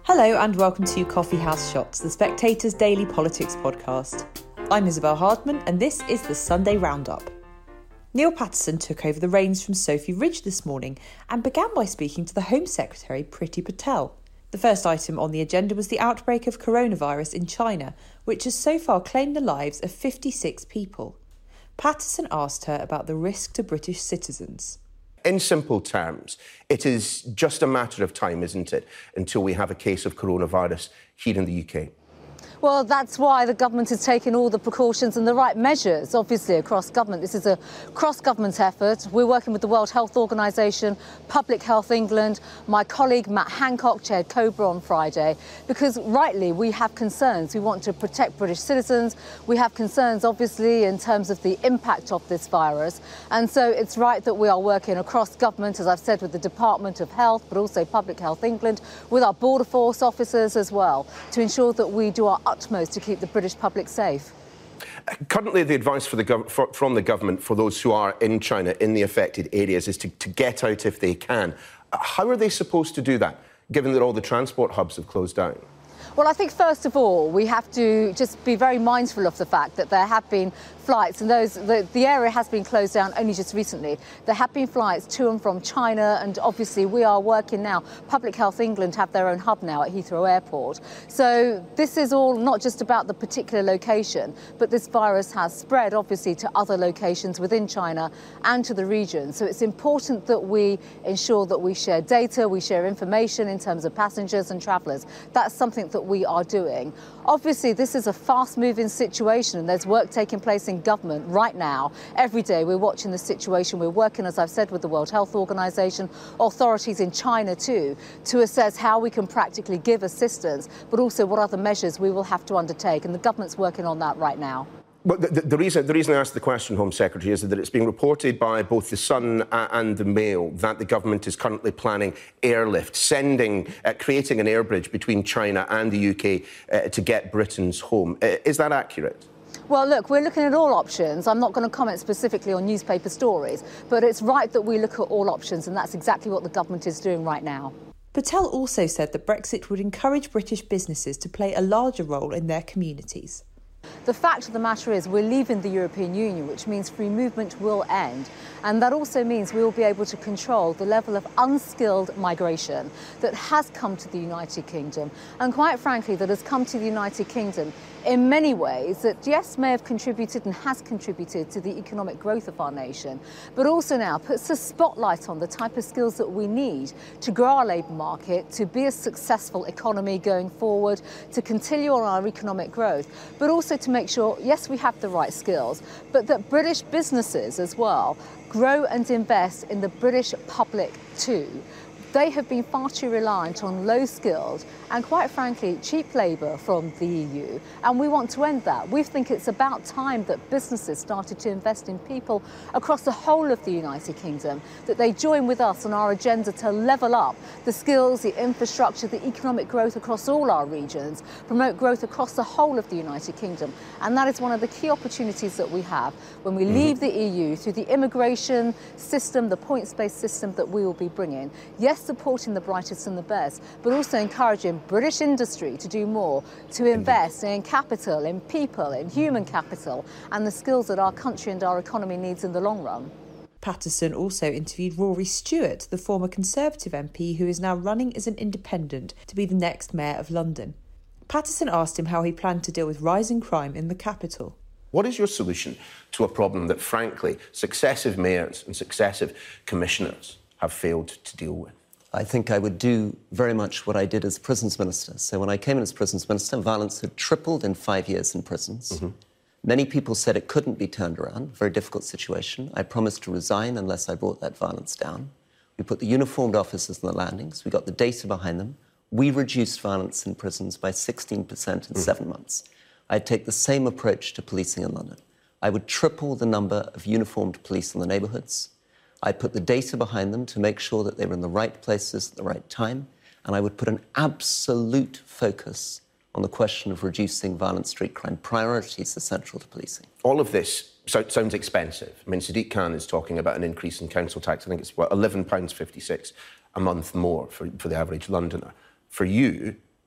Hello and welcome to Coffee House Shots, the Spectator's daily politics podcast. I'm Isabel Hardman and this is the Sunday Roundup. Neil Patterson took over the reins from Sophie Ridge this morning and began by speaking to the Home Secretary Priti Patel. The first item on the agenda was the outbreak of coronavirus in China, which has so far claimed the lives of 56 people. Patterson asked her about the risk to British citizens. In simple terms, it is just a matter of time, isn't it, until we have a case of coronavirus here in the UK? Well, that's why the government has taken all the precautions and the right measures, obviously, across government. This is a cross-government effort. We're working with the World Health Organization, Public Health England. My colleague Matt Hancock chaired COBRA on Friday because, rightly, we have concerns. We want to protect British citizens. We have concerns, obviously, in terms of the impact of this virus. And so it's right that we are working across government, as I've said, with the Department of Health, but also Public Health England, with our Border Force officers as well, to ensure that we do our utmost to keep the British public safe. Currently, the advice from the government for those who are in China, in the affected areas, is to get out if they can. How are they supposed to do that, given that all the transport hubs have closed down? Well, I think, first of all, we have to just be very mindful of the fact that there have been flights, and the area has been closed down only just recently. There have been flights to and from China, and obviously we are working now. Public Health England have their own hub now at Heathrow Airport. So this is all not just about the particular location, but this virus has spread, obviously, to other locations within China and to the region. So it's important that we ensure that we share data, we share information in terms of passengers and travellers. That's something that we are doing. Obviously, this is a fast-moving situation, and there's work taking place in government right now. Every day we're watching the situation. We're working, as I've said, with the World Health Organization, authorities in China too, to assess how we can practically give assistance, but also what other measures we will have to undertake. And the government's working on that right now. Well, the reason I asked the question, Home Secretary, is that it's being reported by both The Sun and The Mail that the government is currently planning airlift, creating an air bridge between China and the UK to get Britons home. Is that accurate? Well, look, we're looking at all options. I'm not going to comment specifically on newspaper stories, but it's right that we look at all options, and that's exactly what the government is doing right now. Patel also said that Brexit would encourage British businesses to play a larger role in their communities. The fact of the matter is we're leaving the European Union, which means free movement will end. And that also means we will be able to control the level of unskilled migration that has come to the United Kingdom. And quite frankly, that has come to the United Kingdom in many ways that, yes, may have contributed and has contributed to the economic growth of our nation, but also now puts a spotlight on the type of skills that we need to grow our labour market, to be a successful economy going forward, to continue on our economic growth, but also to make sure, yes, we have the right skills, but that British businesses as well grow and invest in the British public too. They have been far too reliant on low-skilled and, quite frankly, cheap labour from the EU, and we want to end that. We think it's about time that businesses started to invest in people across the whole of the United Kingdom, that they join with us on our agenda to level up the skills, the infrastructure, the economic growth across all our regions, promote growth across the whole of the United Kingdom. And that is one of the key opportunities that we have when we leave the EU through the immigration system, the points-based system that we will be bringing. Yes, supporting the brightest and the best, but also encouraging British industry to do more, to invest in capital, in people, in human capital, and the skills that our country and our economy needs in the long run. Patterson also interviewed Rory Stewart, the former Conservative MP who is now running as an independent to be the next Mayor of London. Patterson asked him how he planned to deal with rising crime in the capital. What is your solution to a problem that, frankly, successive mayors and successive commissioners have failed to deal with? I think I would do very much what I did as Prisons Minister. So when I came in as Prisons Minister, violence had tripled in 5 years in prisons. Mm-hmm. Many people said it couldn't be turned around, very difficult situation. I promised to resign unless I brought that violence down. We put the uniformed officers on the landings. We got the data behind them. We reduced violence in prisons by 16% in 7 months. I'd take the same approach to policing in London. I would triple the number of uniformed police in the neighbourhoods. I put the data behind them to make sure that they were in the right places at the right time, and I would put an absolute focus on the question of reducing violent street crime. Priorities are central to policing. All of this sounds expensive. I mean, Sadiq Khan is talking about an increase in council tax. I think it's, £11.56 a month more for the average Londoner. For you,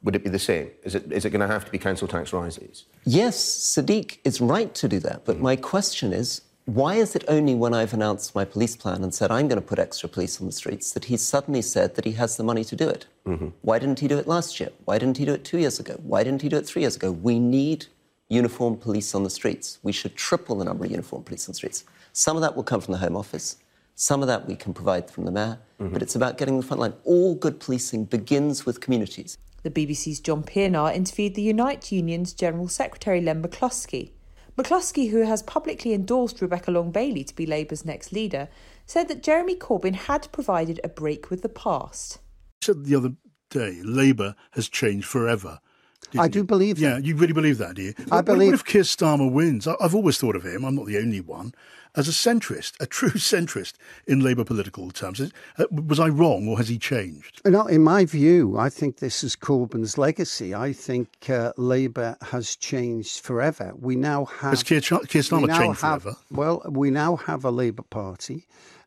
Would it be the same? Is it going to have to be council tax rises? Yes, Sadiq is right to do that. But my question is, why is it only when I've announced my police plan and said I'm going to put extra police on the streets that he's suddenly said that he has the money to do it? Mm-hmm. Why didn't he do it last year? Why didn't he do it 2 years ago? Why didn't he do it 3 years ago? We need uniformed police on the streets. We should triple the number of uniformed police on the streets. Some of that will come from the Home Office. Some of that we can provide from the Mayor. Mm-hmm. But it's about getting the front line. All good policing begins with communities. The BBC's John Pienaar interviewed the Unite Union's General Secretary Len McCluskey. McCluskey, who has publicly endorsed Rebecca Long-Bailey to be Labour's next leader, said that Jeremy Corbyn had provided a break with the past. I said the other day, Labour has changed forever. I do believe that. Yeah, you really believe that, do you? I believe... What if Keir Starmer wins? I've always thought of him, I'm not the only one, as a centrist, a true centrist in Labour political terms. Was I wrong, or has he changed? No, in my view, I think this is Corbyn's legacy. I think Labour has changed forever. We now have... Has Keir Starmer changed forever? Well, we now have a Labour Party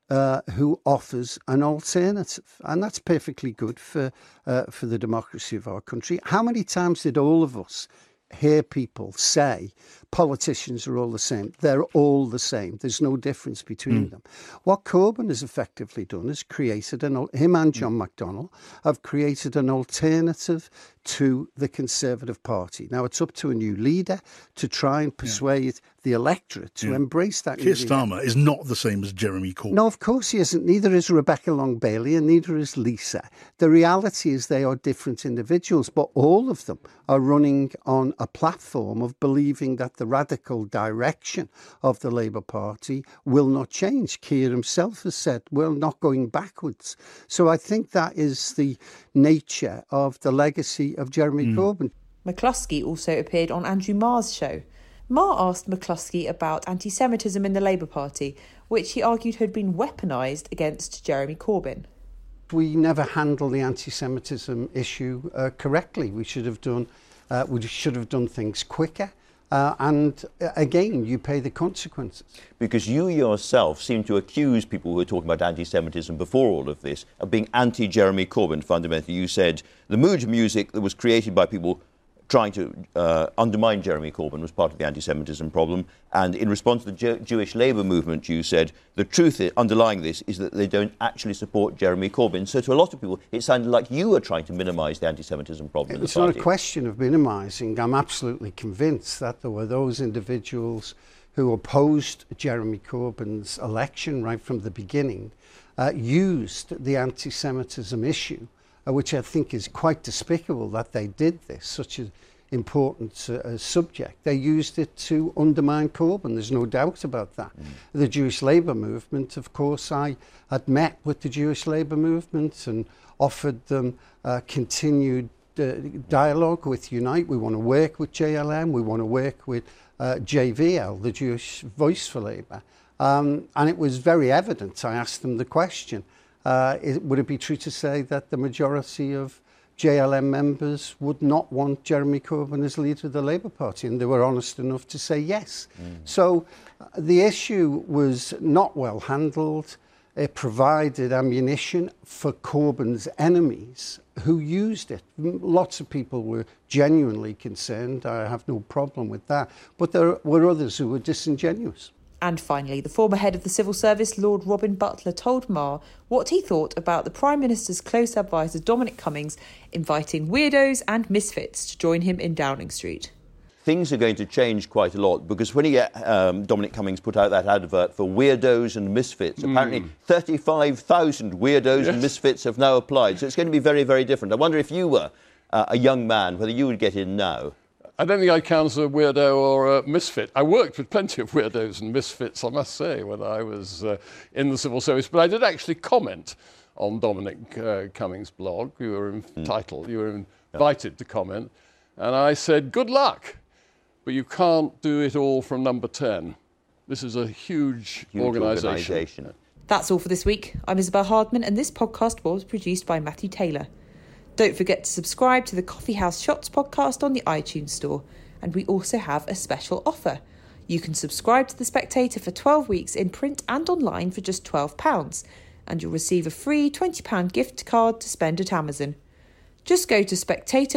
who offers an alternative, and that's perfectly good for the democracy of our country. How many times did all of us hear people say politicians are all the same? They're all the same. There's no difference between them. What Corbyn has effectively done is created him and John McDonnell have created an alternative to the Conservative Party. Now, it's up to a new leader to try and persuade the electorate to embrace that. Keir Starmer is not the same as Jeremy Corbyn. No, of course he isn't. Neither is Rebecca Long-Bailey and neither is Lisa. The reality is they are different individuals, but all of them are running on a platform of believing that the radical direction of the Labour Party will not change. Keir himself has said, we're not going backwards. So I think that is the nature of the legacy of Jeremy Corbyn. McCluskey also appeared on Andrew Marr's show. Marr asked McCluskey about anti-Semitism in the Labour Party, which he argued had been weaponised against Jeremy Corbyn. We never handled the anti-Semitism issue correctly. We should have done things quicker. And again, you pay the consequences. Because you yourself seem to accuse people who were talking about anti-Semitism before all of this of being anti-Jeremy Corbyn, fundamentally. You said the mood of music that was created by people trying to undermine Jeremy Corbyn was part of the anti-Semitism problem. And in response to the Jewish labour movement, you said the truth underlying this is that they don't actually support Jeremy Corbyn. So to a lot of people, it sounded like you were trying to minimise the anti-Semitism problem in the party. It's not a question of minimising. I'm absolutely convinced that there were those individuals who opposed Jeremy Corbyn's election right from the beginning, used the anti-Semitism issue, which I think is quite despicable that they did this, such an important subject. They used it to undermine Corbyn, there's no doubt about that. The Jewish labour movement, of course, I had met with the Jewish labour movement and offered them continued dialogue with Unite. We want to work with JLM, we want to work with JVL, the Jewish Voice for Labour. And it was very evident, I asked them the question, would it be true to say that the majority of JLM members would not want Jeremy Corbyn as leader of the Labour Party? And they were honest enough to say yes. So the issue was not well handled. It provided ammunition for Corbyn's enemies who used it. Lots of people were genuinely concerned. I have no problem with that. But there were others who were disingenuous. And finally, the former head of the Civil Service, Lord Robin Butler, told Marr what he thought about the Prime Minister's close advisor, Dominic Cummings, inviting weirdos and misfits to join him in Downing Street. Things are going to change quite a lot, because when Dominic Cummings put out that advert for weirdos and misfits, apparently 35,000 weirdos and misfits have now applied. So it's going to be very, very different. I wonder if you were a young man, whether you would get in now. I don't think I count as a weirdo or a misfit. I worked with plenty of weirdos and misfits, I must say, when I was in the civil service. But I did actually comment on Dominic Cummings' blog. You were invited to comment. And I said, good luck, but you can't do it all from number 10. This is a huge organisation. That's all for this week. I'm Isabel Hardman, and this podcast was produced by Matthew Taylor. Don't forget to subscribe to the Coffee House Shots podcast on the iTunes store. And we also have a special offer. You can subscribe to The Spectator for 12 weeks in print and online for just £12. And you'll receive a free £20 gift card to spend at Amazon. Just go to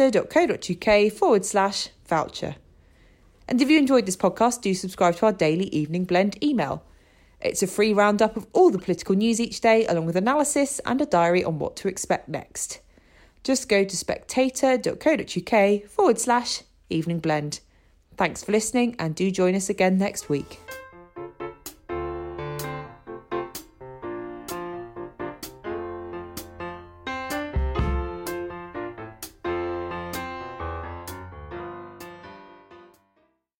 spectator.co.uk/voucher. And if you enjoyed this podcast, do subscribe to our daily Evening Blend email. It's a free roundup of all the political news each day, along with analysis and a diary on what to expect next. Just go to spectator.co.uk/Evening Blend. Thanks for listening, and do join us again next week.